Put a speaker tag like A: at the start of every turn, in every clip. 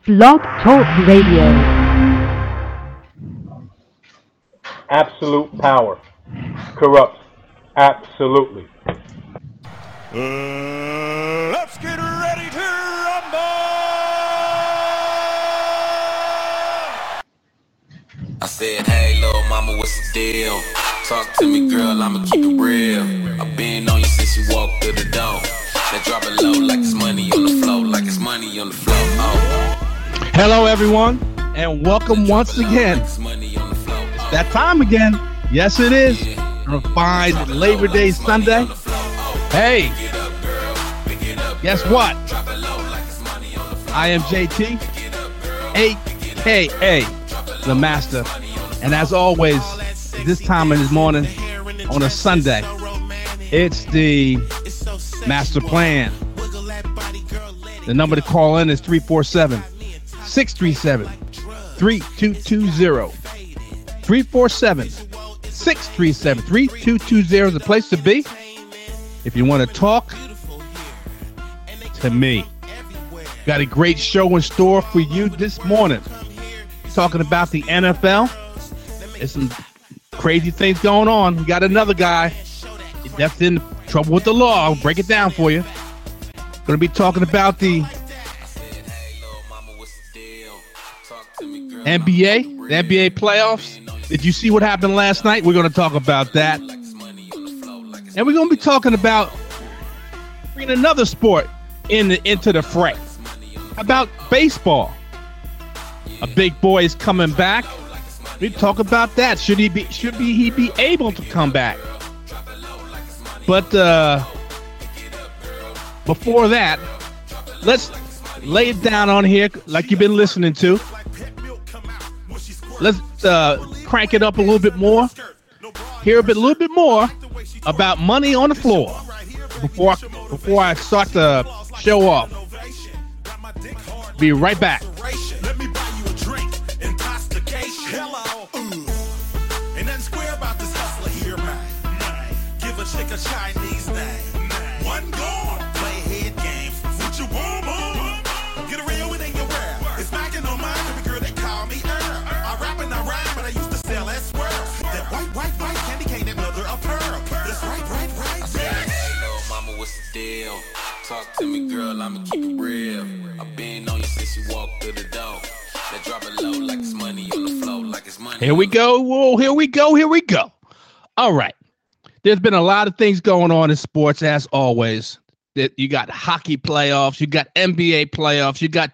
A: Blog Talk Radio.
B: Absolute power corrupts absolutely.
C: Let's get ready to rumble!
D: I said, hey, little mama, what's the deal? Talk to me, girl, I'ma keep it real. I've been on you since you walked through the door. Now drop it low like it's money on the floor, like it's money on the floor. Oh.
E: Hello, everyone, and welcome once again. It's that time again. Yes, it is. On a fine Labor Day Sunday. Hey, guess what? I am JT, a.k.a. The Master. And as always, this time in the morning on a Sunday, it's the Master Plan. The number to call in is 347-637-3220. 347-637-3220 is the place to be if you want to talk to me. Got a great show in store for you this morning. Talking about the NFL. There's some crazy things going on. We got another guy that's in trouble with the law. I'll break it down for you. Going to be talking about the NBA, the NBA playoffs. Did you see what happened last night? We're going to talk about that. And we're going to be talking about bringing another sport into the fray. About baseball. A big boy is coming back. We talk about that. Should he be able to come back? But before that, let's lay it down on here like you've been listening to. Let's crank it up a little bit more. Hear a little bit more about money on the floor before I start the show off. Be right back.
C: Let me buy you a drink, intoxication. Hello. Ain't nothing square about this hustler here, man. Give a chick a Chinese name. One gone. Play head games. What you want, mom? Get a real with in your wear. It's knocking on mine. Every girl they call me Earl. I rap and I rhyme, but I used to sell that swirl. That white candy cane, that mother of pearl. That's right.
D: I said, hey, little mama, what's the deal? Talk to me, girl, I'ma keep it real. I've been on you since you walked through the door. Now drop it low like it's money on the floor, like it's money.
E: Here we go. Whoa, here we go. All right. There's been a lot of things going on in sports, as always. That you got hockey playoffs, you got NBA playoffs, you got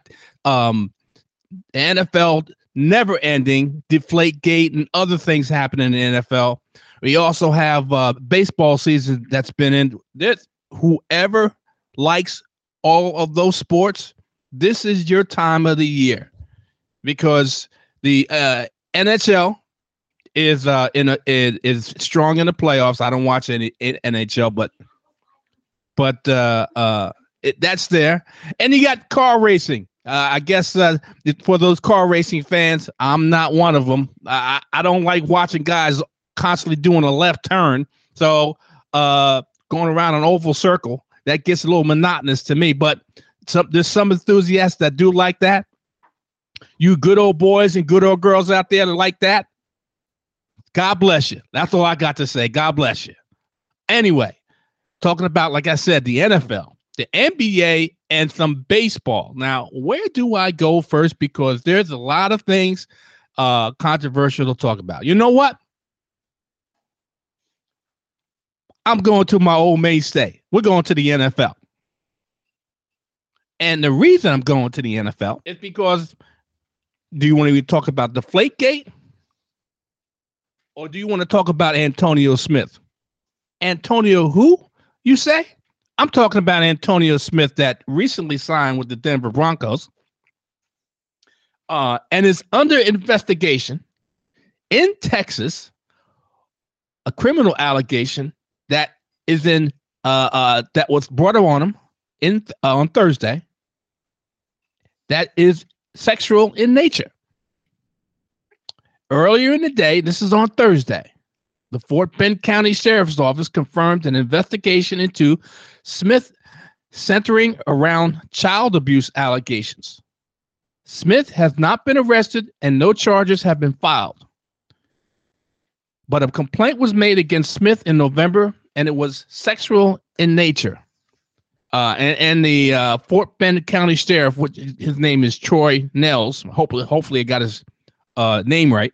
E: NFL never ending, Deflategate, and other things happening in the NFL. We also have baseball season that's been in. This whoever likes all of those sports, this is your time of the year because the NHL is strong in the playoffs. I don't watch any NHL, but that's there. And you got car racing. I guess for those car racing fans, I'm not one of them. I don't like watching guys constantly doing a left turn. So going around an oval circle, that gets a little monotonous to me. But there's some enthusiasts that do like that. You good old boys and good old girls out there that like that, God bless you. That's all I got to say. God bless you. Anyway, talking about, like I said, the NFL, the NBA, and some baseball. Now, where do I go first? Because there's a lot of things controversial to talk about. You know what? I'm going to my old mainstay. We're going to the NFL. And the reason I'm going to the NFL is because, do you want to talk about Deflategate? Or do you want to talk about Antonio Smith? Antonio who, you say? I'm talking about Antonio Smith that recently signed with the Denver Broncos and is under investigation in Texas, a criminal allegation that is that was brought on him on Thursday that is sexual in nature. Earlier in the day, this is on Thursday, the Fort Bend County Sheriff's Office confirmed an investigation into Smith centering around child abuse allegations. Smith has not been arrested and no charges have been filed. But a complaint was made against Smith in November, and it was sexual in nature. And the Fort Bend County Sheriff, which his name is Troy Nels, hopefully I got his name right,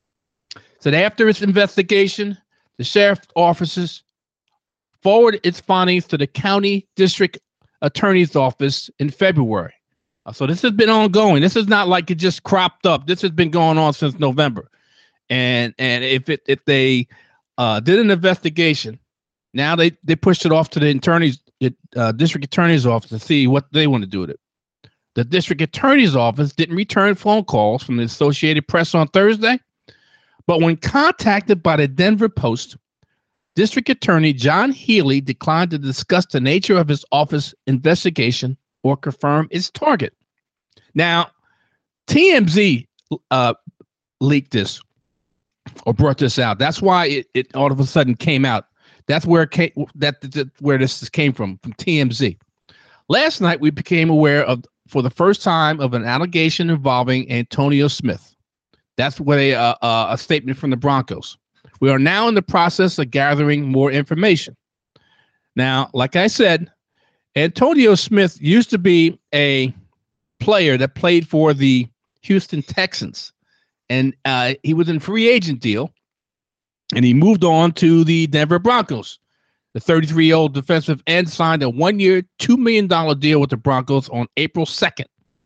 E: said after its investigation, the sheriff's offices forwarded its findings to the county district attorney's office in February. So this has been ongoing. This is not like it just cropped up. This has been going on since November. And if they did an investigation, now they pushed it off to the district attorney's office to see what they want to do with it. The district attorney's office didn't return phone calls from the Associated Press on Thursday, but when contacted by the Denver Post, District Attorney John Healy declined to discuss the nature of his office investigation or confirm its target. Now, TMZ leaked this or brought this out. That's why it all of a sudden came out. That's where it came, where this came from TMZ. Last night, we became aware of, for the first time, of an allegation involving Antonio Smith. That's what a statement from the Broncos. We are now in the process of gathering more information. Now, like I said, Antonio Smith used to be a player that played for the Houston Texans, and he was in a free agent deal, and he moved on to the Denver Broncos. The 33-year-old defensive end signed a one-year, $2 million deal with the Broncos on April 2nd.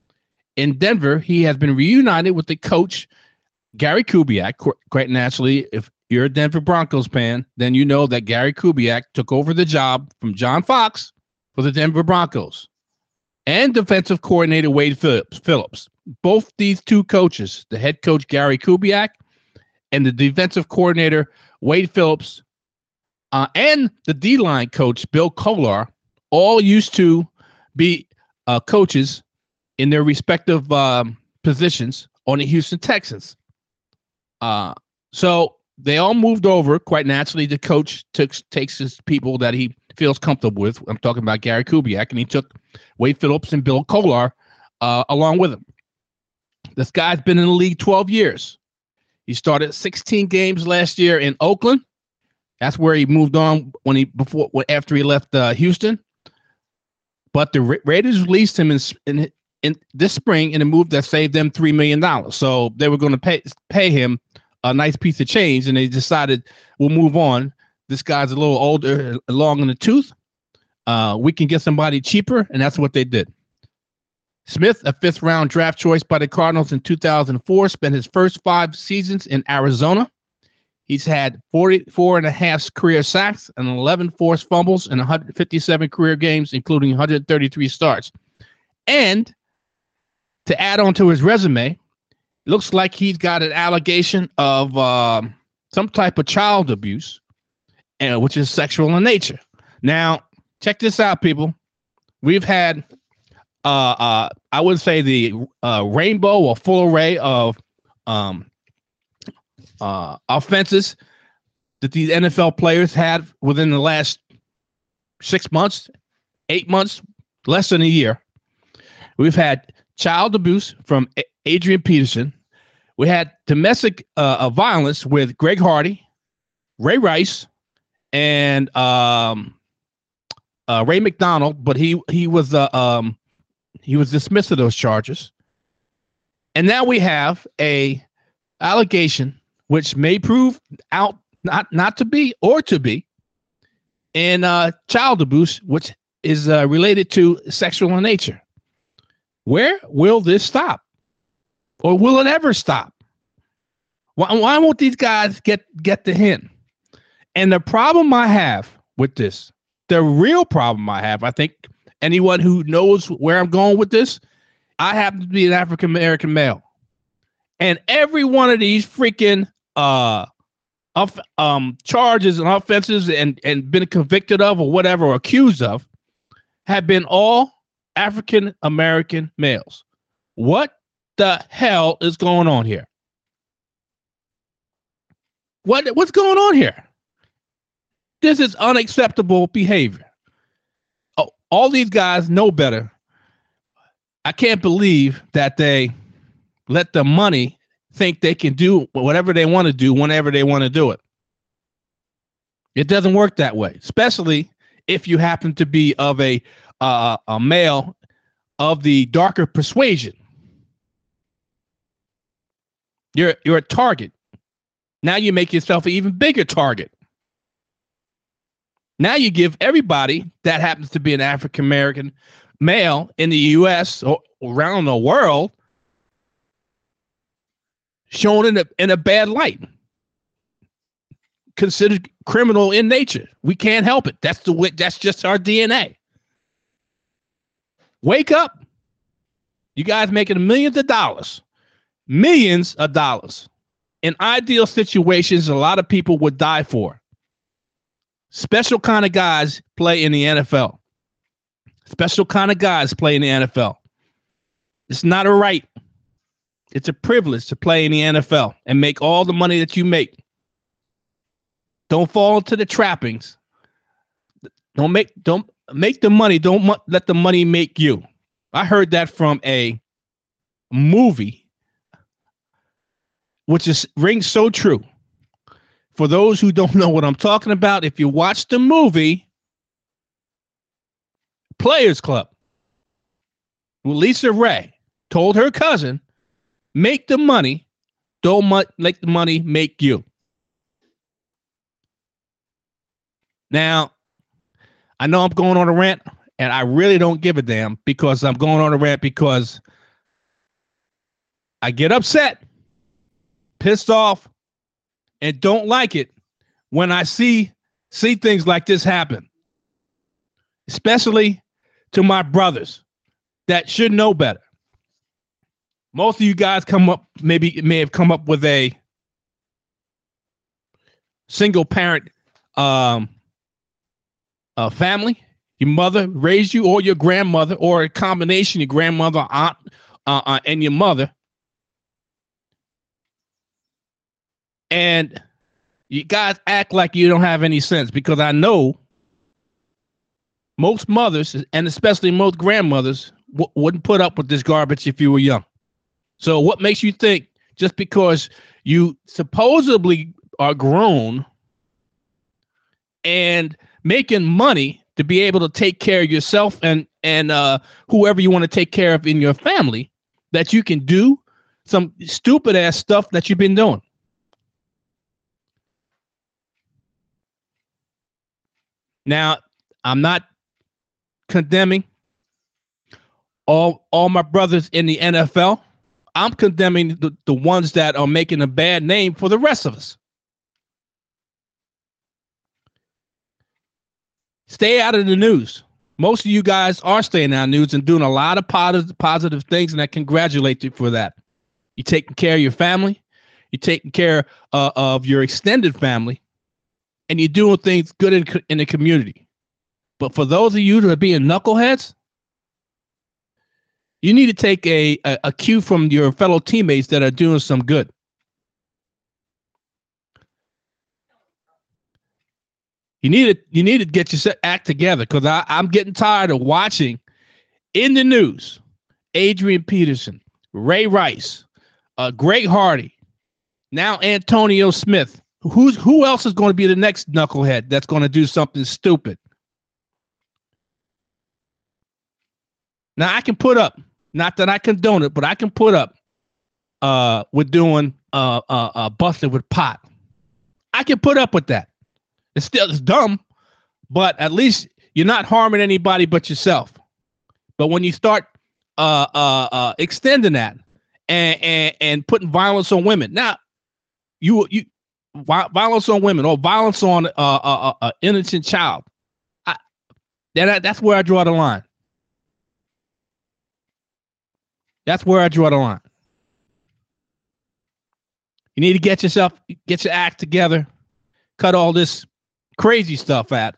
E: In Denver, he has been reunited with the coach, Gary Kubiak. Quite naturally, if you're a Denver Broncos fan, then you know that Gary Kubiak took over the job from John Fox for the Denver Broncos, and defensive coordinator Wade Phillips. Both these two coaches, the head coach Gary Kubiak and the defensive coordinator Wade Phillips, and the D-line coach Bill Kolar, all used to be coaches in their respective positions on the Houston Texans. So they all moved over quite naturally. The coach takes his people that he feels comfortable with. I'm talking about Gary Kubiak, and he took Wade Phillips and Bill Kolar along with him. This guy's been in the league 12 years. He started 16 games last year in Oakland. That's where he moved on after he left Houston. But the Raiders released him in this spring in a move that saved them $3 million. So they were going to pay him a nice piece of change, and they decided we'll move on. This guy's a little older, long in the tooth. We can get somebody cheaper, and that's what they did. Smith, a fifth-round draft choice by the Cardinals in 2004, spent his first 5 seasons in Arizona. He's had 44.5 career sacks and 11 forced fumbles in 157 career games, including 133 starts. And to add on to his resume, it looks like he's got an allegation of some type of child abuse, which is sexual in nature. Now, check this out, people. We've had, I would say, the rainbow or full array of offenses that these NFL players had within the last 6 months, 8 months, less than a year. We've had child abuse from Adrian Peterson. We had domestic violence with Greg Hardy, Ray Rice, and Ray McDonald, but he was dismissed of those charges. And now we have a allegation which may prove out not to be or to be, and child abuse, which is related to sexual in nature. Where will this stop? Or will it ever stop? Why won't these guys get the hint? And the problem I have with this, the real problem I have, I think anyone who knows where I'm going with this, I happen to be an African-American male. And every one of these freaking charges and offenses and been convicted of or whatever, or accused of, have been all African-American males. What the hell is going on here? What's going on here? This is unacceptable behavior. Oh, all these guys know better. I can't believe that they let the money think they can do whatever they want to do whenever they want to do it. It doesn't work that way, especially if you happen to be of a male of the darker persuasion. You're a target. Now you make yourself an even bigger target. Now you give everybody that happens to be an African American male in the U.S. or around the world shown in a bad light, considered criminal in nature. We can't help it. That's just our DNA. Wake up. You guys making millions of dollars. In ideal situations, a lot of people would die for. Special kind of guys play in the NFL. Special kind of guys play in the NFL. It's not a right. It's a privilege to play in the NFL and make all the money that you make. Don't fall into the trappings. Don't make the money. Don't let the money make you. I heard that from a movie, which rings so true. For those who don't know what I'm talking about, if you watch the movie Players Club, Lisa Ray told her cousin, make the money, don't let the money make you. Now, I know I'm going on a rant, and I really don't give a damn because I'm going on a rant because I get upset, pissed off, and don't like it when I see things like this happen, especially to my brothers that should know better. Most of you guys may have come up with a single parent family. Your mother raised you, or your grandmother, or a combination, your grandmother, aunt, and your mother. And you guys act like you don't have any sense, because I know most mothers, and especially most grandmothers, wouldn't put up with this garbage if you were young. So what makes you think just because you supposedly are grown and making money to be able to take care of yourself and whoever you want to take care of in your family, that you can do some stupid ass stuff that you've been doing? Now, I'm not condemning all my brothers in the NFL. I'm condemning the ones that are making a bad name for the rest of us. Stay out of the news. Most of you guys are staying out of the news and doing a lot of positive things, and I congratulate you for that. You're taking care of your family. You're taking care of your extended family, and you're doing things good in the community. But for those of you that are being knuckleheads, you need to take a cue from your fellow teammates that are doing some good. You need to get your act together, because I'm getting tired of watching in the news Adrian Peterson, Ray Rice, Greg Hardy, now Antonio Smith. Who else is going to be the next knucklehead that's going to do something stupid? Now I can put up, not that I condone it, but I can put up with doing busted with pot. I can put up with that. It's dumb, but at least you're not harming anybody but yourself. But when you start extending that and putting violence on women, now you violence on women or violence on an innocent child, that's where I draw the line. That's where I draw the line. You need to get your act together, cut all this crazy stuff out,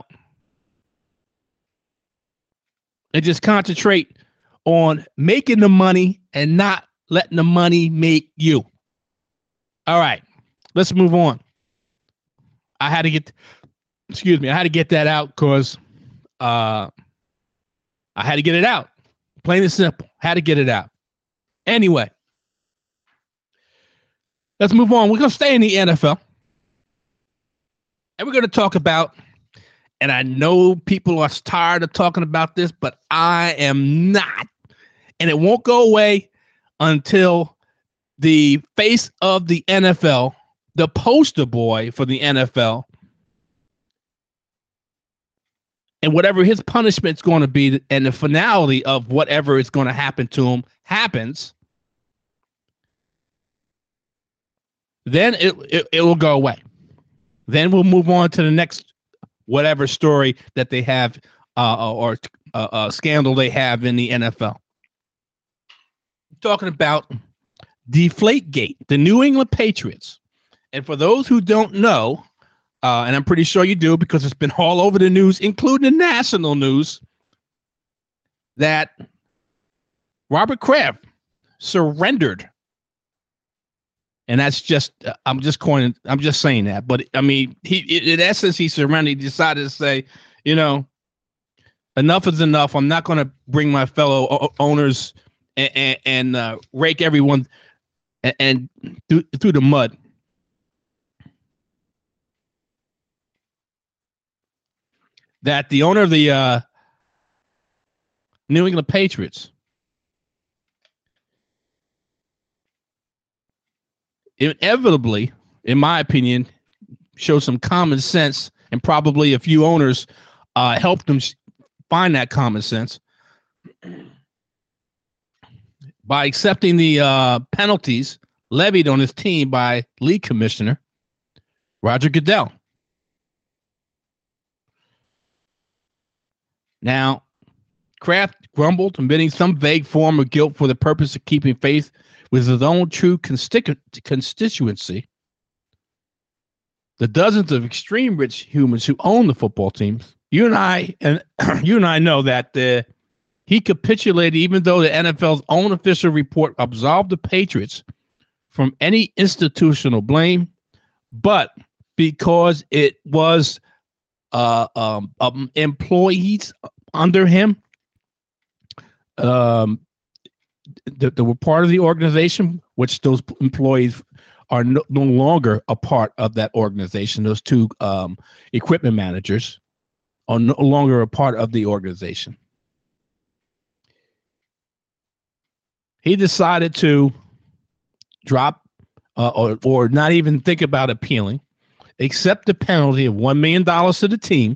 E: and just concentrate on making the money and not letting the money make you. All right, let's move on. I had to get that out because I had to get it out Plain and simple. Had to get it out. Anyway, let's move on. We're going to stay in the NFL. And we're going to talk about, and I know people are tired of talking about this, but I am not. And it won't go away until the face of the NFL, the poster boy for the NFL, and whatever his punishment's going to be, and the finality of whatever is going to happen to him happens, then it will go away. Then we'll move on to the next whatever story that they have or scandal they have in the NFL. Talking about Deflategate, the New England Patriots. And for those who don't know, and I'm pretty sure you do because it's been all over the news, including the national news, that Robert Kraft surrendered. And that's just, I'm just saying that. But I mean, in essence, he surrendered. He decided to say, enough is enough. I'm not going to bring my fellow owners and rake everyone and through the mud. That the owner of the New England Patriots inevitably, in my opinion, showed some common sense, and probably a few owners helped them find that common sense by accepting the penalties levied on his team by league commissioner Roger Goodell. Now, Kraft grumbled, admitting some vague form of guilt for the purpose of keeping faith with his own true constituency. The dozens of extreme rich humans who own the football teams. You and I know that he capitulated, even though the NFL's own official report absolved the Patriots from any institutional blame, but because it was employees under him that were part of the organization, which those employees are no longer a part of that organization. Those two equipment managers are no longer a part of the organization. He decided to drop or not even think about appealing, accept the penalty of $1 million to the team.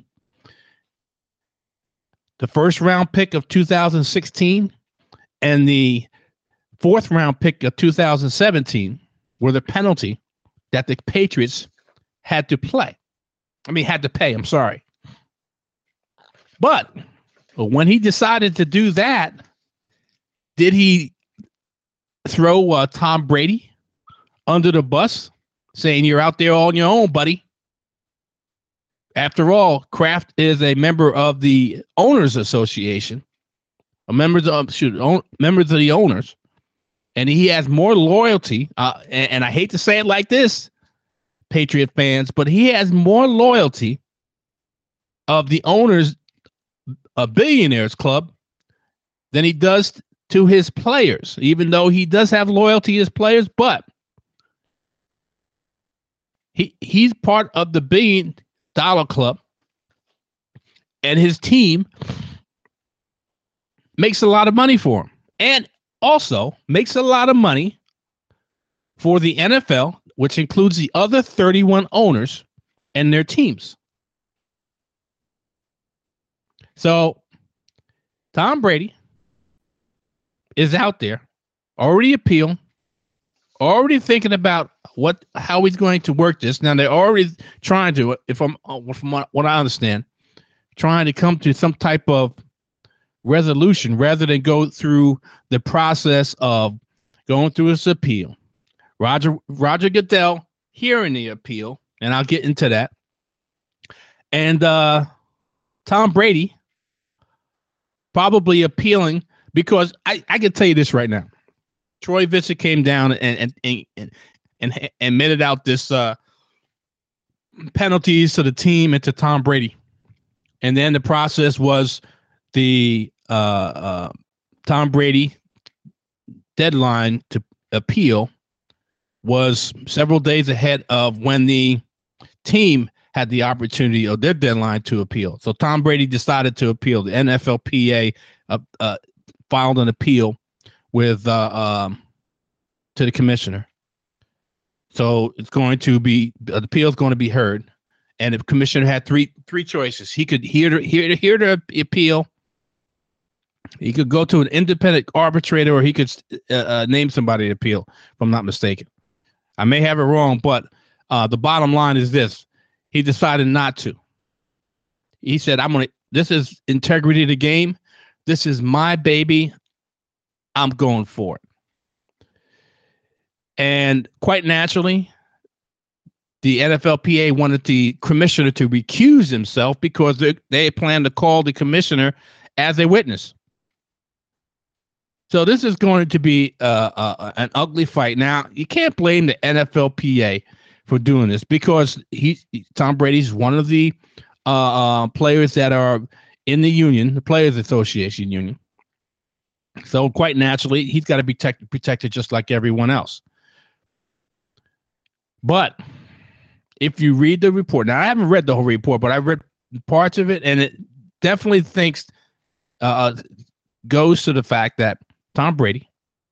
E: The first round pick of 2016 and the fourth round pick of 2017 were the penalty that the Patriots had to pay. I'm sorry. But when he decided to do that, did he throw Tom Brady under the bus, saying you're out there on your own, buddy? After all, Kraft is a member of the Owners Association, members of the owners, and he has more loyalty. And I hate to say it like this, Patriot fans, but he has more loyalty of the owners, a billionaires club, than he does to his players. Even though he does have loyalty to his players, but he's part of the $1 billion club, and his team makes a lot of money for him, and also makes a lot of money for the NFL, which includes the other 31 owners and their teams. So Tom Brady is out there already appealing, already thinking about how he's going to work this. Now they're already trying to, from what I understand, trying to come to some type of resolution rather than go through the process of going through his appeal. Roger Goodell hearing the appeal, and I'll get into that. And Tom Brady probably appealing, because I can tell you this right now. Troy Vincent came down and meted out this penalties to the team and to Tom Brady. And then the process was the Tom Brady deadline to appeal was several days ahead of when the team had the opportunity or their deadline to appeal. So Tom Brady decided to appeal. The NFLPA filed an appeal with to the commissioner. So it's going to be the appeal is going to be heard, and the commissioner had three choices. He could hear the appeal. He could go to an independent arbitrator, or he could name somebody to appeal. If I'm not mistaken, I may have it wrong, but the bottom line is this: he decided not to. He said, This is integrity of the game. This is my baby. I'm going for it." And quite naturally, the NFLPA wanted the commissioner to recuse himself because they plan to call the commissioner as a witness. So this is going to be an ugly fight. Now, you can't blame the NFLPA for doing this because Tom Brady's one of the players that are in the union, the Players Association union. So quite naturally, he's got to be protected just like everyone else. But if you read the report, now I haven't read the whole report, but I read parts of it, and it definitely goes to the fact that Tom Brady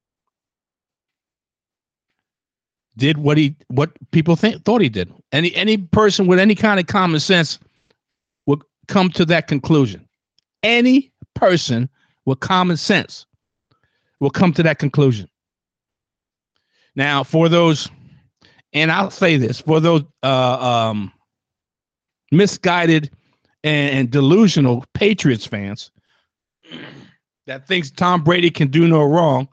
E: did what people thought he did. Any person with any kind of common sense would come to that conclusion. Any person with common sense will come to that conclusion. Now, for those, and I'll say this, for those misguided and delusional Patriots fans that thinks Tom Brady can do no wrong,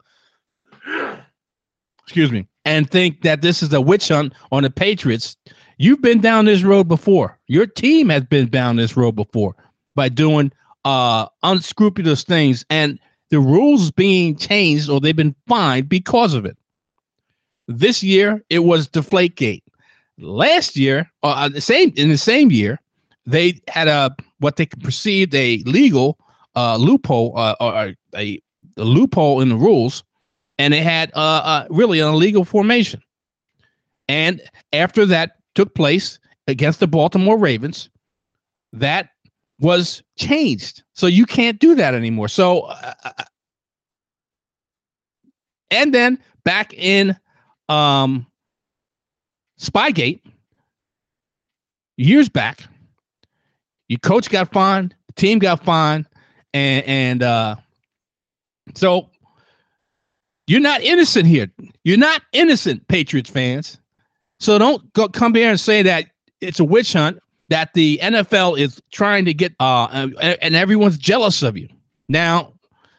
E: excuse me, and think that this is a witch hunt on the Patriots, you've been down this road before. Your team has been down this road before by doing unscrupulous things, and the rules being changed or they've been fined because of it. This year, it was Deflategate. Last year, in the same year, they had what they perceived a legal loophole or a loophole in the rules, and they had really an illegal formation. And after that took place against the Baltimore Ravens, that was changed. So you can't do that anymore. So, and then back in Spygate, years back, your coach got fined, the team got fined, and so you're not innocent here. You're not innocent, Patriots fans. So don't come here and say that it's a witch hunt, that the NFL is trying to get, and everyone's jealous of you. Now,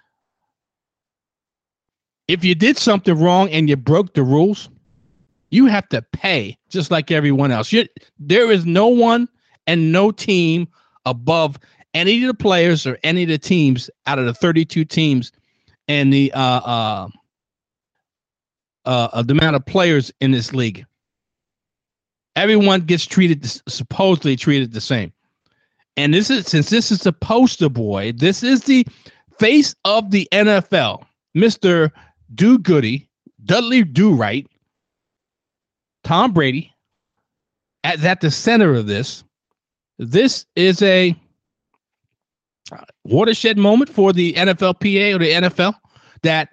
E: if you did something wrong and you broke the rules, you have to pay just like everyone else. There is no one and no team above any of the players or any of the teams out of the 32 teams and the amount of players in this league. Everyone gets supposedly treated the same. And since this is the poster boy, this is the face of the NFL, Mr. Do-Goody, Dudley Do-Right, Tom Brady, at the center of this. This is a watershed moment for the NFLPA or the NFL, that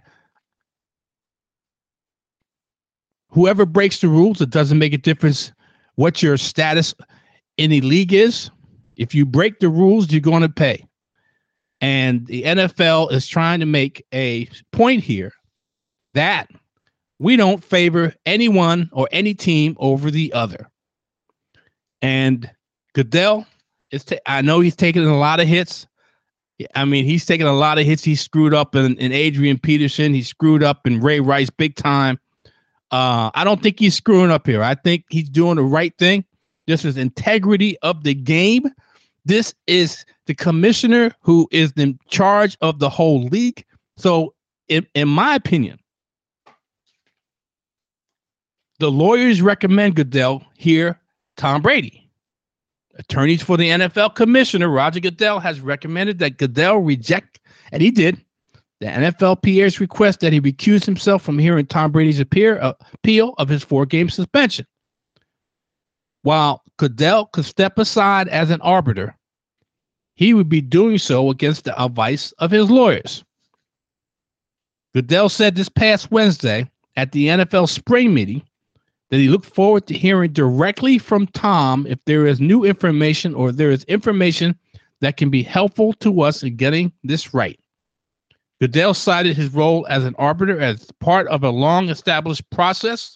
E: whoever breaks the rules, it doesn't make a difference what your status in the league is. If you break the rules, you're going to pay. And the NFL is trying to make a point here that we don't favor anyone or any team over the other. And Goodell, I know he's taking a lot of hits. I mean, he's taking a lot of hits. He screwed up in Adrian Peterson. He screwed up in Ray Rice big time. I don't think he's screwing up here. I think he's doing the right thing. This is integrity of the game. This is the commissioner who is in charge of the whole league. So, in my opinion, the lawyers recommend Goodell hear Tom Brady. Attorneys for the NFL commissioner, Roger Goodell, has recommended that Goodell reject, and he did, The NFLPA's request that he recuse himself from hearing Tom Brady's appeal of his 4-game suspension. While Goodell could step aside as an arbiter, he would be doing so against the advice of his lawyers. Goodell said this past Wednesday at the NFL spring meeting that he looked forward to hearing directly from Tom if there is new information or there is information that can be helpful to us in getting this right. Goodell cited his role as an arbiter as part of a long-established process.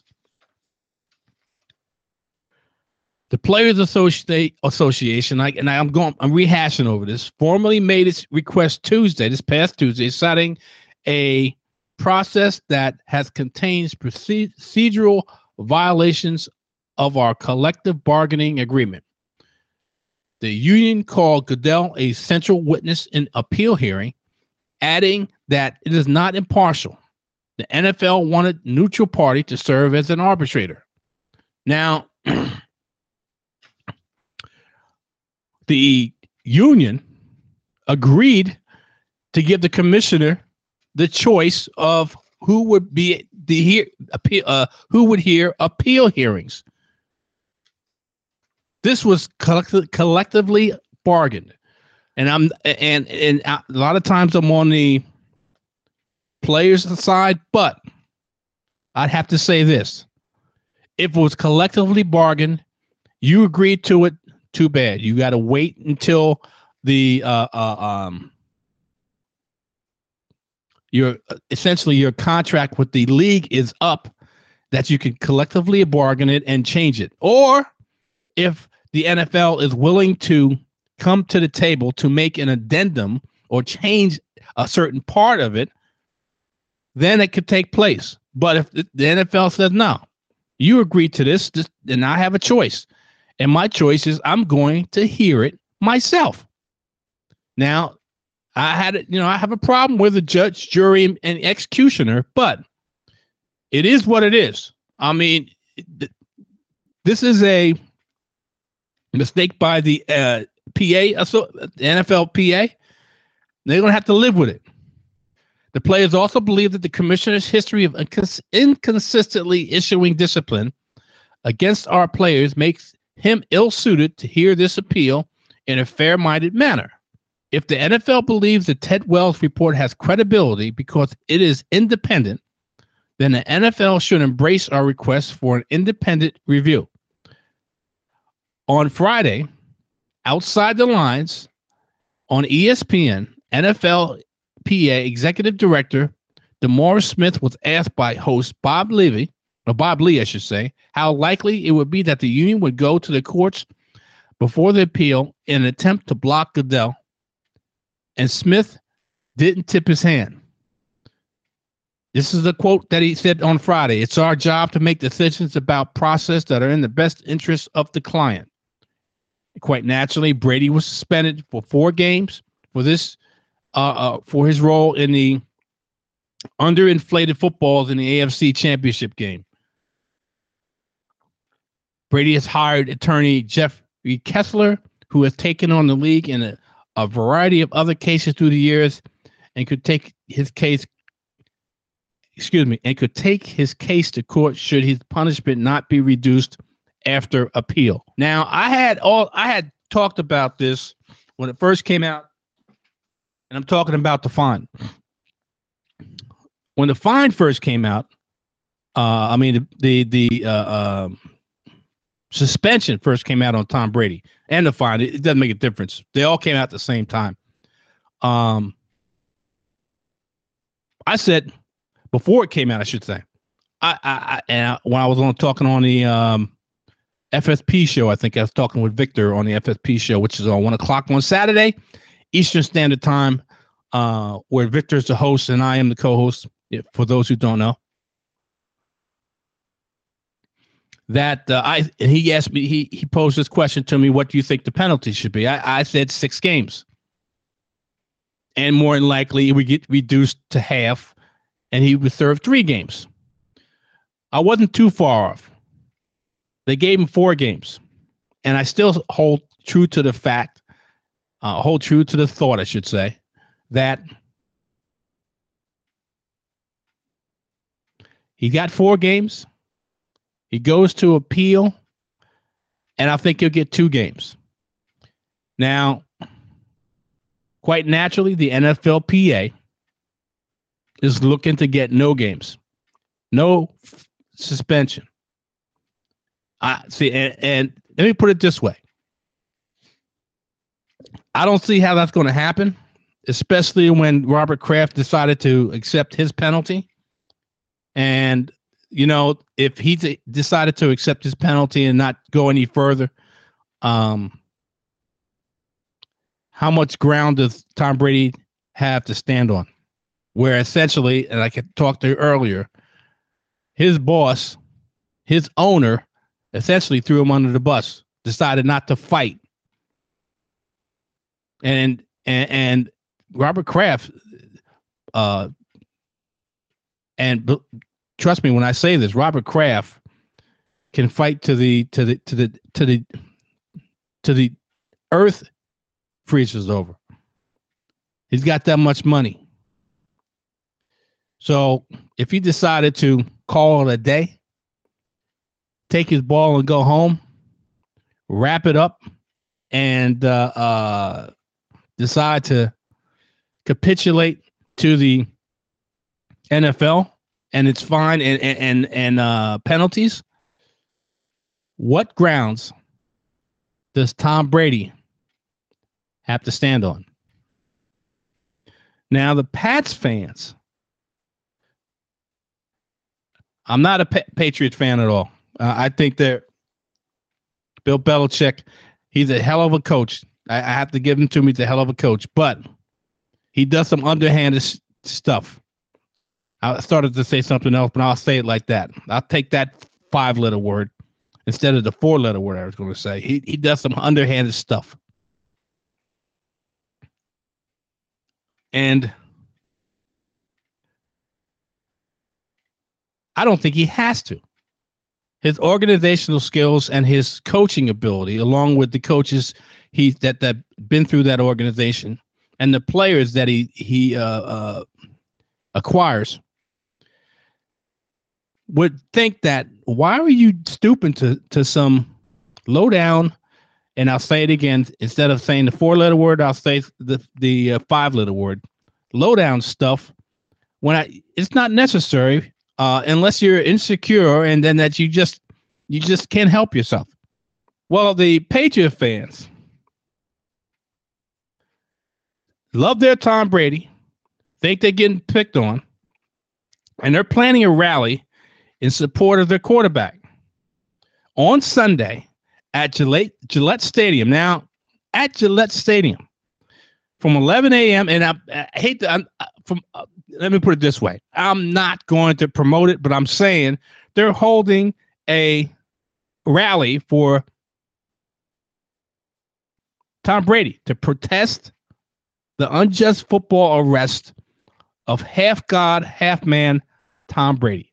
E: The Players Association, I'm rehashing over this, formally made its request this past Tuesday, citing a process that contains procedural violations of our collective bargaining agreement. The union called Goodell a central witness in appeal hearing, adding that it is not impartial. The NFL wanted neutral party to serve as an arbitrator. Now, the union agreed to give the commissioner the choice of who would hear appeal hearings. This was collectively bargained. And a lot of times I'm on the players' side, but I'd have to say this. If it was collectively bargained, you agreed to it, too bad. You got to wait until your contract with the league is up that you can collectively bargain it and change it. Or if the NFL is willing to come to the table to make an addendum or change a certain part of it, then it could take place. But if the NFL says, no, you agreed to this, then I have a choice. And my choice is I'm going to hear it myself. Now, I have a problem with the judge, jury, and executioner, but it is what it is. I mean, this is a mistake by the NFLPA. They're going to have to live with it. The players also believe that the commissioner's history of inconsistently issuing discipline against our players makes him ill-suited to hear this appeal in a fair-minded manner. If the NFL believes that Ted Wells' report has credibility because it is independent, then the NFL should embrace our request for an independent review. On Friday, Outside the Lines on ESPN, NFLPA Executive Director DeMaurice Smith was asked by host Bob Lee, how likely it would be that the union would go to the courts before the appeal in an attempt to block Goodell. And Smith didn't tip his hand. This is the quote that he said on Friday. It's our job to make decisions about process that are in the best interest of the client. Quite naturally, Brady was suspended for 4 games for this, for his role in the underinflated footballs in the AFC Championship game. Brady has hired attorney Jeffrey Kessler, who has taken on the league in a variety of other cases through the years, and could take his case to court should his punishment not be reduced after appeal. Now, I had talked about this when it first came out, and I'm talking about the fine. When the fine first came out, the suspension first came out on Tom Brady, and the fine, it doesn't make a difference. They all came out at the same time. I said before it came out, I should say, when I was talking on the FSP show, I think I was talking with Victor on the FSP show, which is on 1:00 on Saturday, Eastern Standard Time, where Victor's the host and I am the co-host. For those who don't know, that he asked me, he posed this question to me: what do you think the penalty should be? I said 6 games, and more than likely it would get reduced to half, and he would serve 3 games. I wasn't too far off. They gave him 4 games, and I still hold true to the thought, I should say, that He got 4 games. He goes to appeal, and I think he'll get 2 games. Now, quite naturally, the NFLPA is looking to get no games, no suspension. See, and let me put it this way. I don't see how that's going to happen, especially when Robert Kraft decided to accept his penalty. And, you know, if he decided to accept his penalty and not go any further, how much ground does Tom Brady have to stand on? Where essentially, and I talked to you earlier, his boss, his owner, essentially threw him under the bus, decided not to fight. And Robert Kraft, trust me when I say this, Robert Kraft can fight to the earth freezes over. He's got that much money. So if he decided to call it a day, take his ball and go home, wrap it up, and decide to capitulate to the NFL and its fine and penalties, what grounds does Tom Brady have to stand on? Now, the Pats fans, I'm not a Patriot fan at all. I think that Bill Belichick, he's a hell of a coach. I have to give him to me. He's a hell of a coach, but he does some underhanded stuff. I started to say something else, but I'll say it like that. I'll take that 5-letter word instead of the 4-letter word I was going to say. He does some underhanded stuff. And I don't think he has to. His organizational skills and his coaching ability, along with the coaches that been through that organization and the players that he acquires, would think that why are you stooping to some low down, and I'll say it again, instead of saying the 4-letter word, I'll say the 5-letter word, low down stuff, when it's not necessary unless you're insecure and then that you just can't help yourself. Well, the Patriot fans love their Tom Brady, think they're getting picked on, and they're planning a rally in support of their quarterback on Sunday at Gillette Stadium. Now, at Gillette Stadium from 11 a.m. And I hate to, let me put it this way. I'm not going to promote it, but I'm saying they're holding a rally for Tom Brady to protest the unjust football arrest of half God, half man Tom Brady.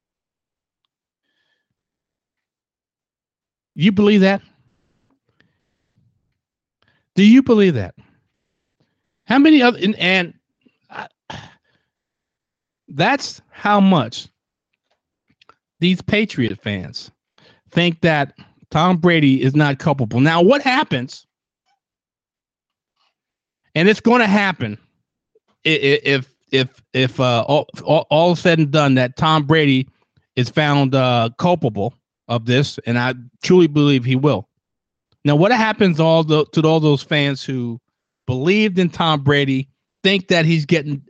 E: You believe that? Do you believe that? How many other and that's how much these Patriot fans think that Tom Brady is not culpable. Now, what happens? And it's going to happen if all said and done that Tom Brady is found culpable of this, and I truly believe he will. Now, what happens to all those fans who believed in Tom Brady, think that he's getting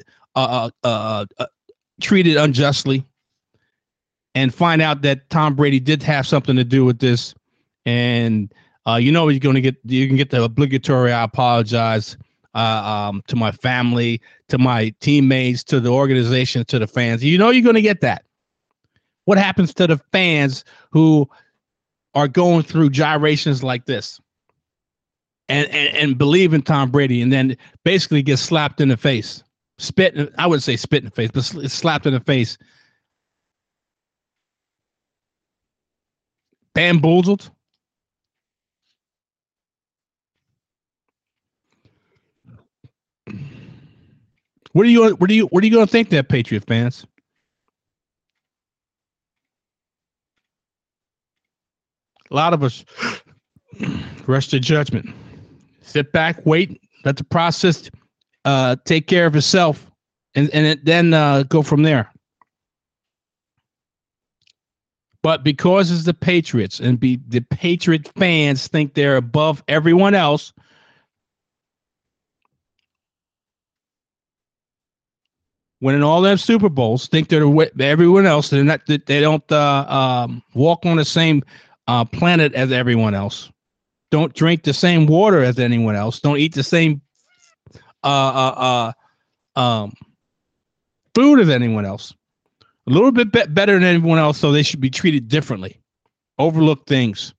E: treated unjustly, and find out that Tom Brady did have something to do with this, and you can get the obligatory "I apologize" to my family, to my teammates, to the organization, to the fans. You're going to get that. What happens to the fans who are going through gyrations like this and believe in Tom Brady and then basically get slapped in the face? I wouldn't say spit in the face, but slapped in the face. Bamboozled. What are you going to think there, Patriot fans? A lot of us rush to judgment. Sit back, wait, let the process take care of itself, and then go from there. But because it's the Patriots and the Patriot fans think they're above everyone else, winning all them Super Bowls, think they're everyone else. They're not. They don't walk on the same planet as everyone else. Don't drink the same water as anyone else. Don't eat the same food as anyone else. A little bit better than everyone else, so they should be treated differently. Overlook things.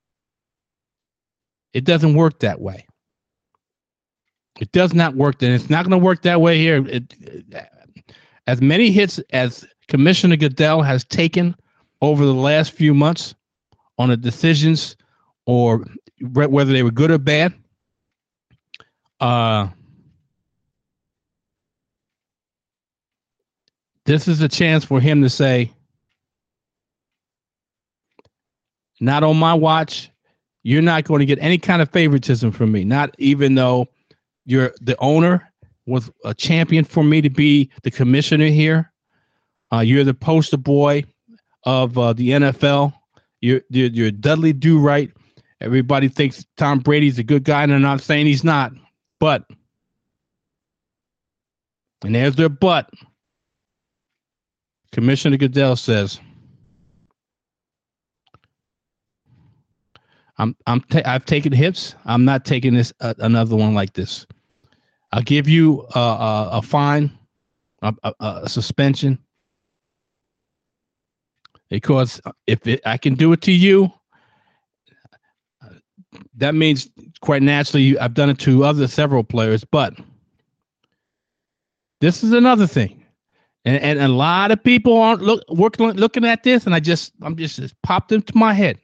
E: It doesn't work that way. It does not work, and it's not going to work that way here. As many hits as Commissioner Goodell has taken over the last few months on the decisions, or whether they were good or bad, this is a chance for him to say, not on my watch. You're not going to get any kind of favoritism from me, not even though you're the owner, was a champion for me to be the commissioner here. You're the poster boy of the NFL. You're Dudley Do-Right. Everybody thinks Tom Brady's a good guy, and I'm not saying he's not. But, and there's their but, Commissioner Goodell says, I've taken hits. I'm not taking this another one like this. I'll give you a fine, a suspension, because if I can do it to you, that means quite naturally I've done it to several players. But this is another thing. And a lot of people aren't looking at this, and I'm just popped into my head.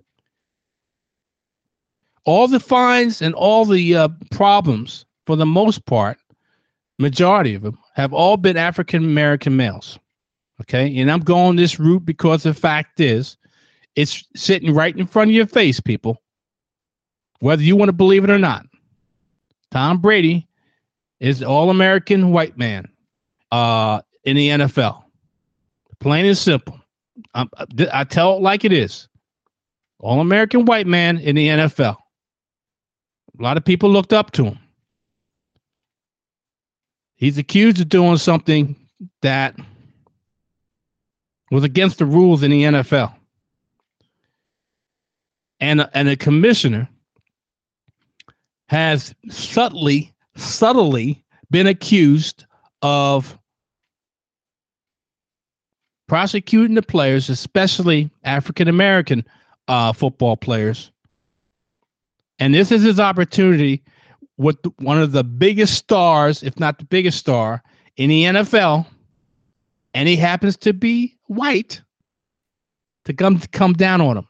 E: All the fines and all the problems, for the most part, majority of them have all been African American males. Okay, and I'm going this route because the fact is, it's sitting right in front of your face, people. Whether you want to believe it or not, Tom Brady is the All-American white man. In the NFL, plain and simple. I tell it like it is. All-American white man in the NFL. A lot of people looked up to him. He's accused of doing something that was against the rules in the NFL. And a commissioner has subtly been accused of prosecuting the players, especially African-American football players. And this is his opportunity with one of the biggest stars, if not the biggest star, in the NFL, and he happens to be white, to come down on him.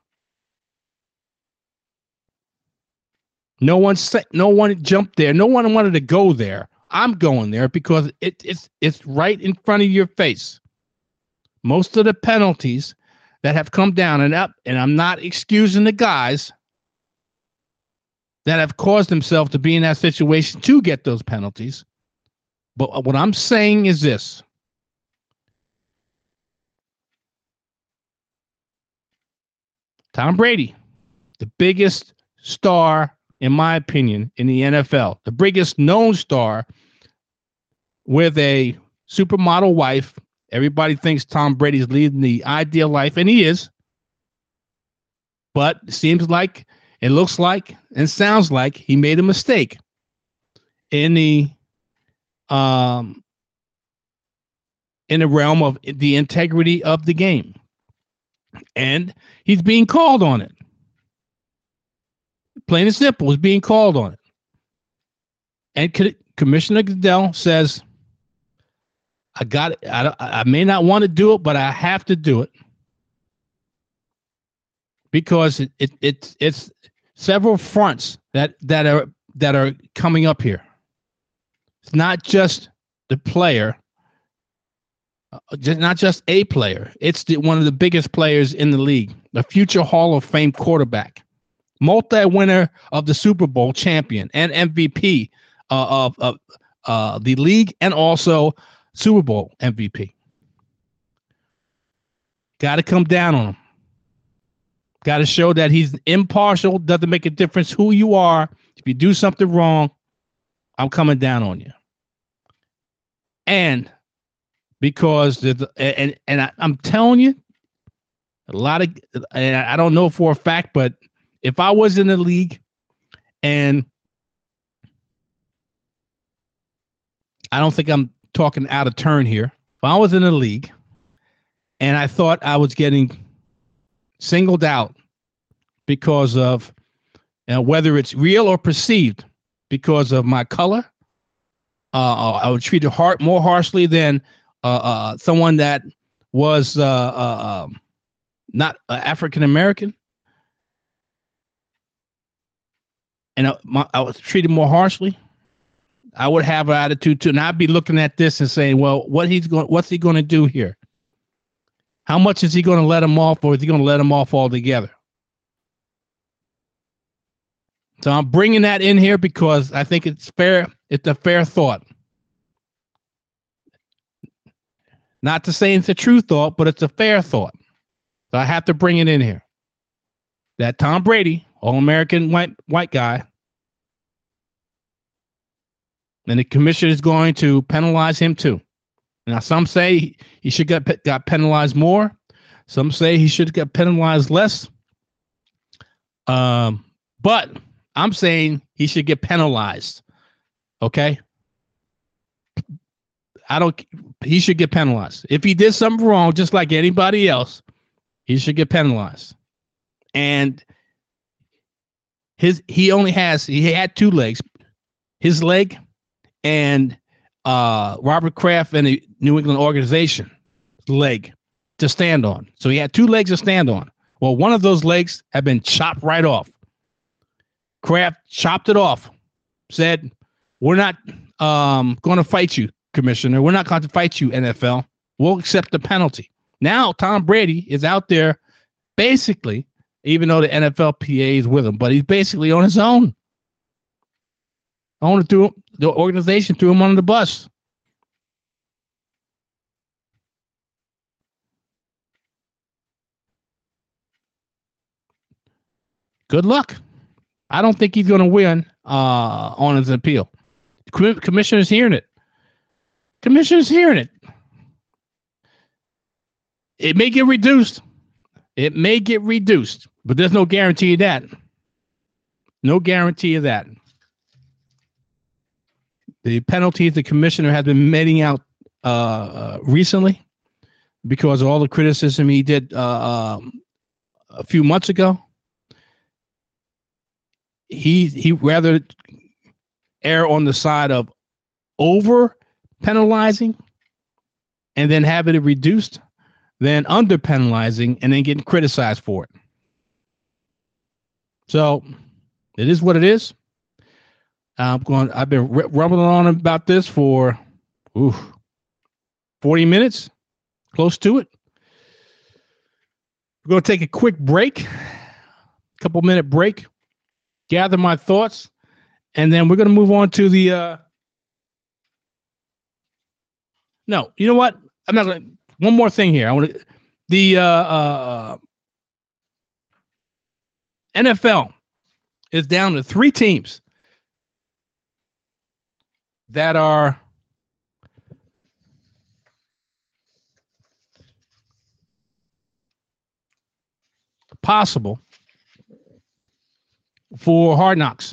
E: No one jumped there. No one wanted to go there. I'm going there because it's right in front of your face. Most of the penalties that have come down and up, and I'm not excusing the guys that have caused themselves to be in that situation to get those penalties. But what I'm saying is this. Tom Brady, the biggest star, in my opinion, in the NFL, the biggest known star with a supermodel wife. Everybody thinks Tom Brady's leading the ideal life, and he is. But it seems like, it looks like, and sounds like he made a mistake in the realm of the integrity of the game. And he's being called on it. Plain and simple, is being called on it. And Commissioner Goodell says, I got it. I may not want to do it, but I have to do it because it's several fronts that are coming up here. It's not just the player not just a player. It's one of the biggest players in the league, the future Hall of Fame quarterback, multi-winner of the Super Bowl champion and MVP of the league, and also Super Bowl MVP. Got to come down on him. Got to show that he's impartial. Doesn't make a difference who you are. If you do something wrong, I'm coming down on you. And because I'm telling you, a lot of, and I don't know for a fact, but if I was in the league, and I don't think I'm talking out of turn here, if I was in the league and I thought I was getting singled out because of whether it's real or perceived because of my color, I would treat it more harshly than someone that was not African American, and I was treated more harshly. I would have an attitude too, and I'd be looking at this and saying, "Well, what's he going to do here? How much is he going to let him off, or is he going to let him off altogether?" So I'm bringing that in here because I think it's fair. It's a fair thought. Not to say it's a true thought, but it's a fair thought. So I have to bring it in here. That Tom Brady, All-American white guy, and the commissioner is going to penalize him too. Now, some say he should got penalized more. Some say he should get penalized less. But I'm saying he should get penalized. Okay? He should get penalized. If he did something wrong, just like anybody else, he should get penalized. And he had two legs. His leg and Robert Kraft and the New England organization leg to stand on. So he had two legs to stand on. Well, one of those legs had been chopped right off. Kraft chopped it off, said, "We're not going to fight you, Commissioner. We're not going to fight you, NFL. We'll accept the penalty." Now, Tom Brady is out there basically, even though the NFLPA is with him, but he's basically on his own. The organization threw him under the bus. Good luck. I don't think he's going to win on his appeal. Commissioner's hearing it. Commissioner's hearing it. It may get reduced. It may get reduced, but there's no guarantee of that. No guarantee of that. The penalties the commissioner has been meting out recently because of all the criticism he did a few months ago. He rather err on the side of over penalizing and then having it reduced than under penalizing and then getting criticized for it. So it is what it is. I've been rumbling on about this for 40 minutes, close to it. We're going to take a quick break, couple minute break, gather my thoughts, and then we're going to move on to the. No, you know what? I'm not going to. One more thing here. I want to. The NFL is down to 3 teams that are possible for Hard Knocks.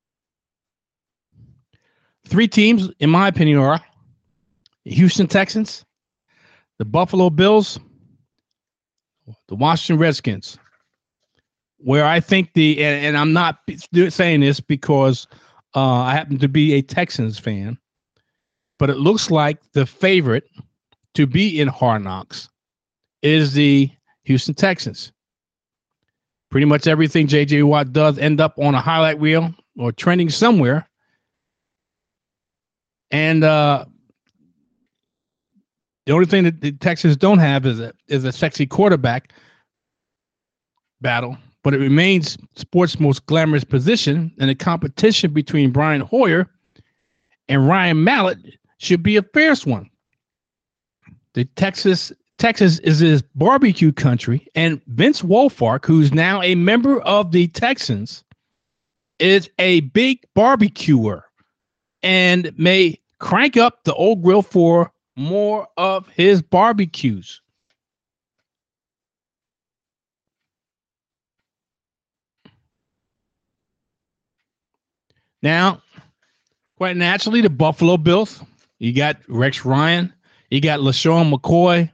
E: 3 teams, in my opinion, are the Houston Texans, the Buffalo Bills, the Washington Redskins. Where I think and I'm not saying this because I happen to be a Texans fan, but it looks like the favorite to be in Hard Knocks is the Houston Texans. Pretty much everything J.J. Watt does end up on a highlight reel or trending somewhere. And The only thing that the Texans don't have is a sexy quarterback battle, but it remains sports' most glamorous position, and the competition between Brian Hoyer and Ryan Mallett should be a fierce one. The Texas is his barbecue country, and Vince Wilfork, who's now a member of the Texans, is a big barbecuer and may crank up the old grill for more of his barbecues. Now, quite naturally, the Buffalo Bills, you got Rex Ryan, you got LaShawn McCoy,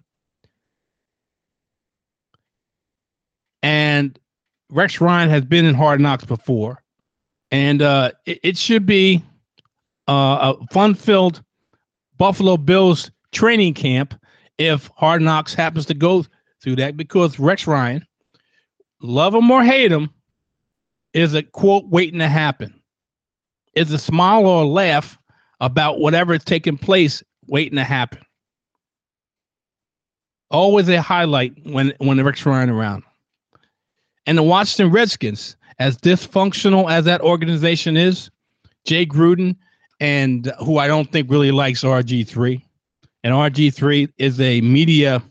E: and Rex Ryan has been in Hard Knocks before, and it should be a fun-filled Buffalo Bills training camp if Hard Knocks happens to go through that, because Rex Ryan, love him or hate him, is a quote waiting to happen. Is a smile or a laugh about whatever is taking place waiting to happen. Always a highlight when Rex Ryan around. And the Washington Redskins, as dysfunctional as that organization is, Jay Gruden, and who I don't think really likes RG3. And RG3 is a media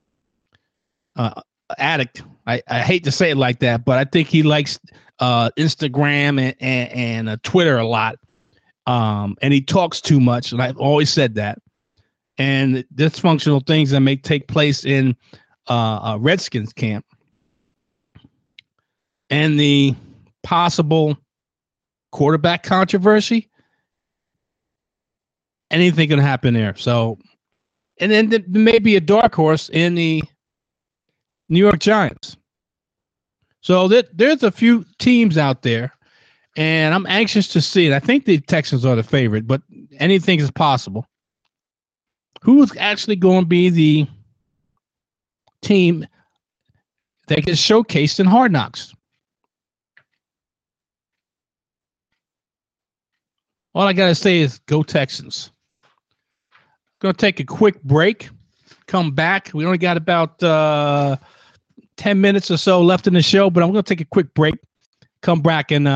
E: addict. I hate to say it like that, but I think he likes Instagram and Twitter a lot. And he talks too much, and I've always said that. And dysfunctional things that may take place in Redskins camp, and the possible quarterback controversy, anything can happen there. So, and then there may be a dark horse in the New York Giants. So there's a few teams out there, and I'm anxious to see it. I think the Texans are the favorite, but anything is possible. Who's actually going to be the team that gets showcased in Hard Knocks? All I got to say is go Texans. Going to take a quick break, come back. We only got about 10 minutes or so left in the show, but I'm going to take a quick break, come back, and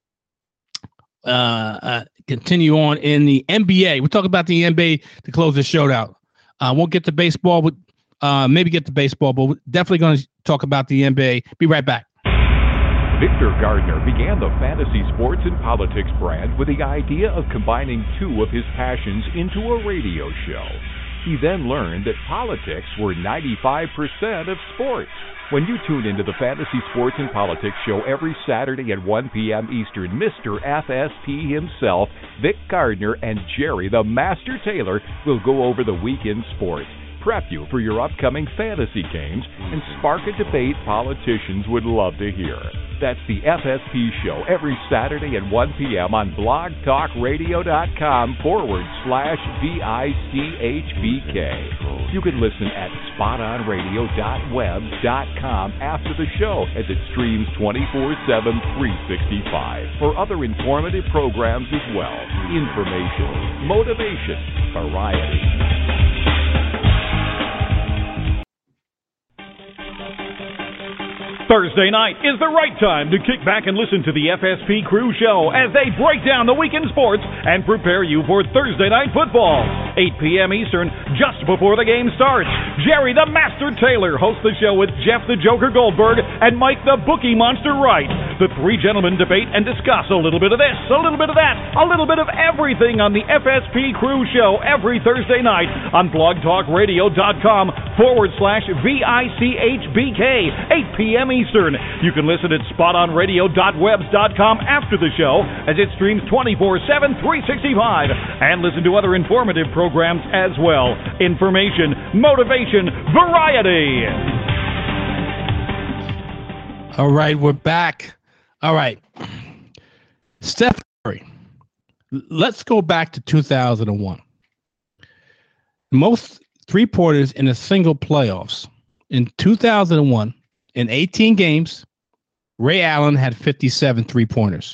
E: continue on in the NBA. We'll talk about the NBA to close the show out. Won't get to baseball, but maybe get to baseball, but we're definitely going to talk about the NBA. Be right back.
F: Victor Gardner began the Fantasy Sports and Politics brand with the idea of combining two of his passions into a radio show. He then learned that politics were 95% of sports. When you tune into the Fantasy Sports and Politics show every Saturday at 1 p.m. Eastern, Mr. FSP himself, Vic Gardner, and Jerry the Master Taylor will go over the weekend sports, prep you for your upcoming fantasy games, and spark a debate politicians would love to hear. That's the FSP show every Saturday at 1 p.m. on blogtalkradio.com/VICHBK. You can listen at spotonradio.web.com after the show as it streams 24/7, 365 for other informative programs as well. Information, motivation, variety.
G: Thursday night is the right time to kick back and listen to the FSP Crew Show as they break down the weekend sports and prepare you for Thursday night football. 8 p.m. Eastern, just before the game starts. Jerry the Master Taylor hosts the show with Jeff the Joker Goldberg and Mike the Bookie Monster Wright. The three gentlemen debate and discuss a little bit of this, a little bit of that, a little bit of everything on the FSP Crew Show every Thursday night on blogtalkradio.com/VICHBK, 8 p.m. Eastern. You can listen at spotonradio.webs.com after the show as it streams 24/7, 365, and listen to other informative programs as well. Information, motivation, variety.
E: All right, we're back. All right. Steph Curry. Let's go back to 2001. Most three-pointers in a single playoffs. In 2001, in 18 games, Ray Allen had 57 three-pointers.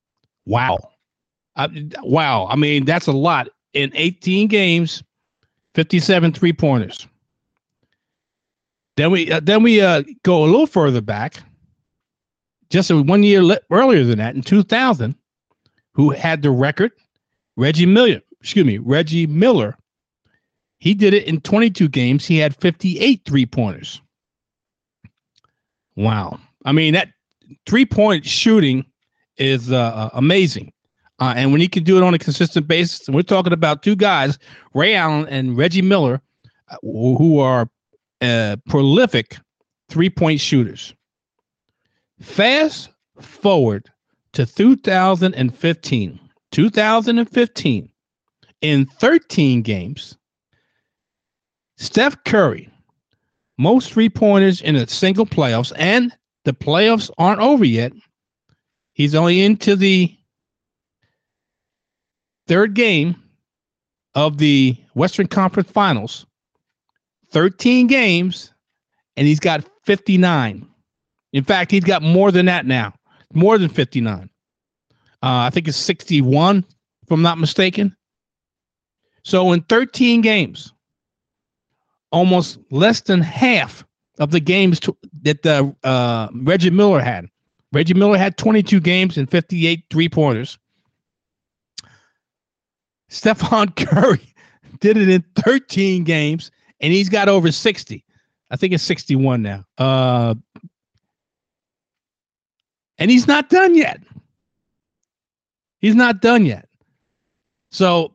E: Wow. Wow. I mean, that's a lot. In 18 games, 57 3-pointers. Then we go a little further back, just 1 year earlier than that, in 2000, who had the record, Reggie Miller. He did it in 22 games. He had 58 3-pointers. Wow. I mean, that 3-point shooting is amazing. And when he can do it on a consistent basis, and we're talking about two guys, Ray Allen and Reggie Miller, who are prolific 3-point shooters. Fast forward to 2015. 2015, in 13 games, Steph Curry, most 3-pointers in a single playoffs, and the playoffs aren't over yet. He's only into the third game of the Western Conference Finals. 13 games, and he's got 59. In fact, he's got more than that now, more than 59. I think it's 61, if I'm not mistaken. So in 13 games, almost less than half of the games that Reggie Miller had. Reggie Miller had 22 games and 58 3-pointers. Stephon Curry did it in 13 games, and he's got over 60. I think it's 61 now. And he's not done yet. He's not done yet. So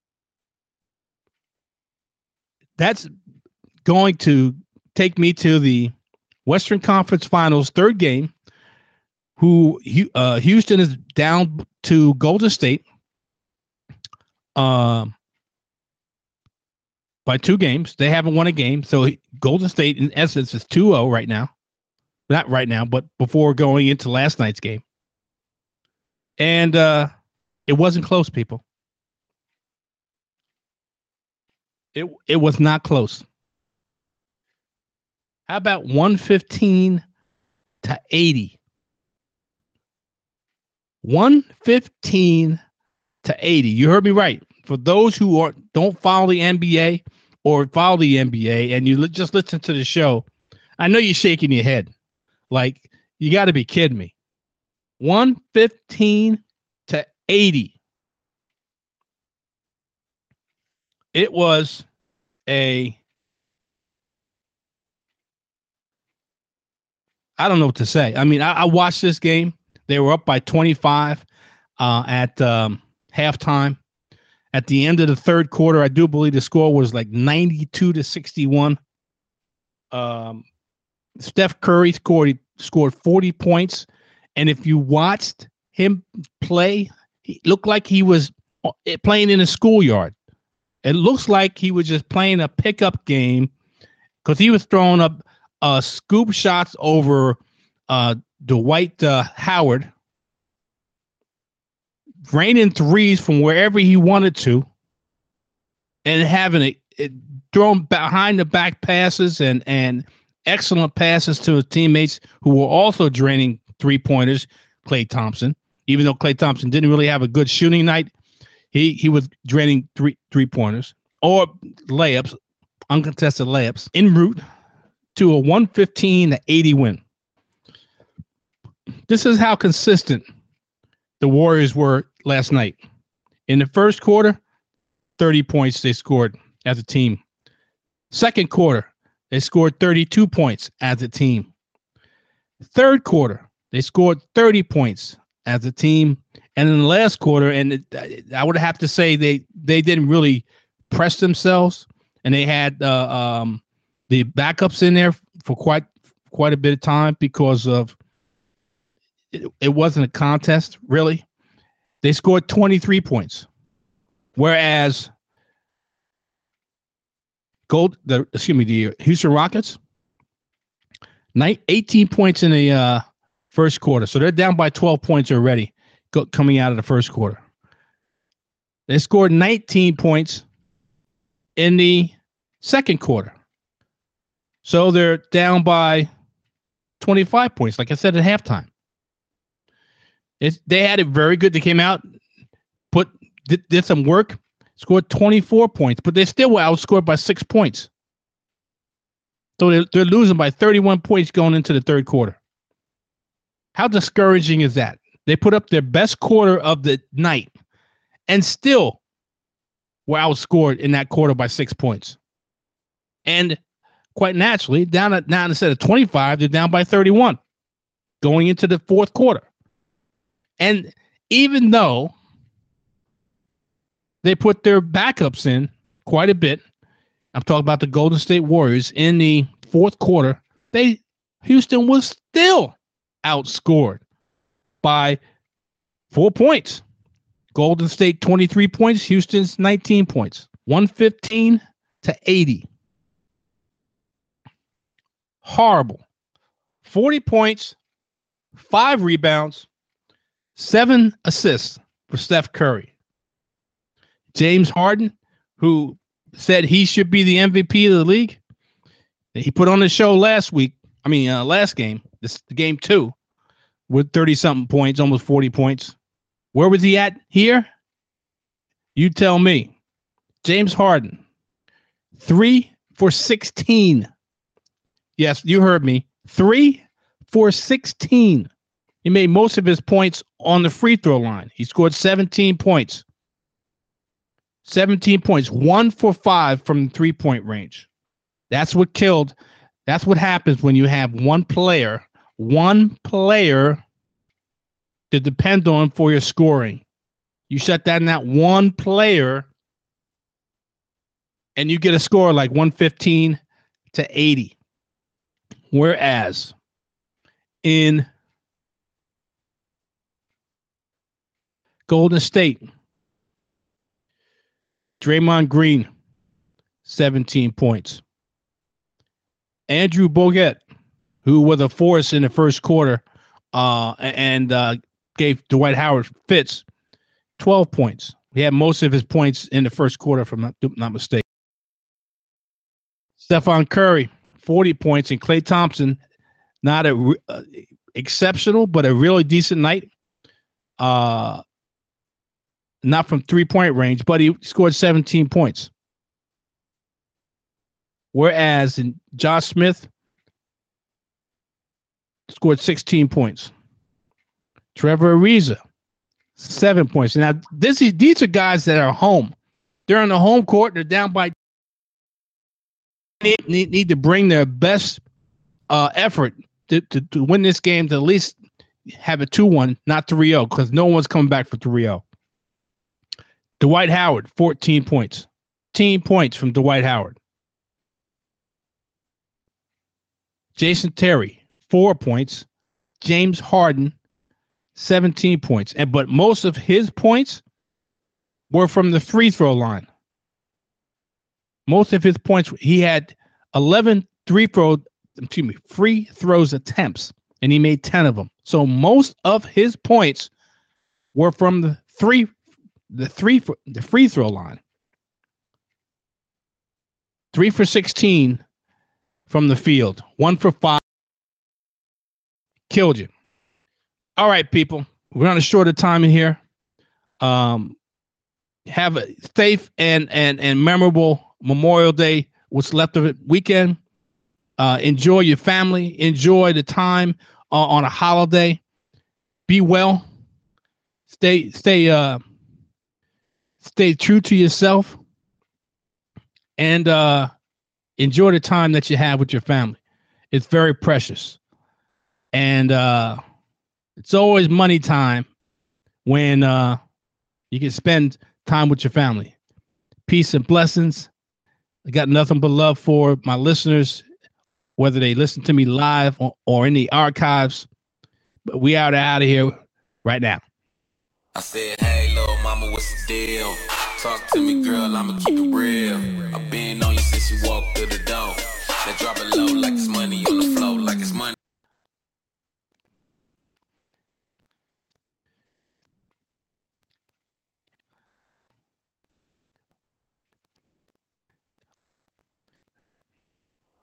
E: that's going to take me to the Western Conference Finals third game, who Houston is down to Golden State by 2 games. They haven't won a game. So Golden State, in essence, is 2-0 right now. Not right now, but before going into last night's game. And it wasn't close, people. It was not close. How about 115 to 80? 115 to 80. You heard me right. For those who don't follow the NBA or follow the NBA and you just listen to the show, I know you're shaking your head. Like, you got to be kidding me. 115 to 80. It was I don't know what to say. I mean, I watched this game. They were up by 25 at halftime. At the end of the third quarter, I do believe the score was like 92 to 61. Steph Curry scored 40 points. And if you watched him play, he looked like he was playing in a schoolyard. It looks like he was just playing a pickup game because he was throwing up scoop shots over Dwight Howard, raining threes from wherever he wanted to, and having it thrown behind the back passes and excellent passes to his teammates who were also draining 3-pointers. Klay Thompson, even though Klay Thompson didn't really have a good shooting night, he was draining 3-pointers or layups, uncontested layups, en route to a 115 to 80 win. This is how consistent the Warriors were last night. In the first quarter, 30 points they scored as a team. Second quarter, they scored 32 points as a team. Third quarter, they scored 30 points as a team. And in the last quarter, and I would have to say they didn't really press themselves, and they had the backups in there for quite a bit of time because of it wasn't a contest, really. They scored 23 points, whereas the Houston Rockets, 18 points in the first quarter. So they're down by 12 points already coming out of the first quarter. They scored 19 points in the second quarter. So they're down by 25 points, like I said, at halftime. They had it very good. They came out, did some work, scored 24 points, but they still were outscored by 6 points. So they're losing by 31 points going into the third quarter. How discouraging is that? They put up their best quarter of the night and still were outscored in that quarter by 6 points. And quite naturally, now instead of 25, they're down by 31 going into the fourth quarter. And even though they put their backups in quite a bit, I'm talking about the Golden State Warriors, in the fourth quarter, Houston was still outscored by 4 points. Golden State 23 points, Houston's 19 points, 115-80. Horrible. 40 points, 5 rebounds, 7 assists for Steph Curry. James Harden, who said he should be the MVP of the league, he put on the show last game, game 2, with 30-something points, almost 40 points. Where was he at here? You tell me. James Harden, 3 for 16. Yes, you heard me. 3 for 16. He made most of his points on the free throw line. He scored 17 points. 17 points, 1 for 5 from the 3-point range. That's what killed. That's what happens when you have one player to depend on for your scoring. You shut down that one player and you get a score like 115-80. Whereas in Golden State, Draymond Green, 17 points. Andrew Bogut, who was a force in the first quarter and gave Dwight Howard fits, 12 points. He had most of his points in the first quarter, if I'm not mistaken. Stephon Curry, 40 points, and Klay Thompson, not exceptional, but a really decent night. Not from 3-point range, but he scored 17 points. Whereas in Josh Smith scored 16 points. Trevor Ariza, 7 points. Now, these are guys that are home. They're on the home court. They're down by. Need to bring their best effort to win this game, to at least have a 2-1, not 3-0, because no one's coming back for 3-0. Dwight Howard, 14 points. 10 points from Dwight Howard. Jason Terry, 4 points. James Harden, 17 points. But most of his points were from the free throw line. Most of his points, he had 11 free throws attempts, and he made 10 of them. So most of his points were from the free throw line. 3 for 16 from the field. 1 for 5. Killed you. All right, people. We're on a shorter time in here. Have a safe and memorable Memorial Day, what's left of it, weekend. Enjoy your family. Enjoy the time on a holiday. Be well. Stay true to yourself, and enjoy the time that you have with your family. It's very precious, and it's always money time when you can spend time with your family. Peace and blessings. I got nothing but love for my listeners, whether they listen to me live or in the archives. But we out of here right now.
D: I said, hey, little mama, what's the deal? Talk to me, girl, I'ma keep it real. I've been on you since you walked through the door. Now drop it low like it's money on the floor.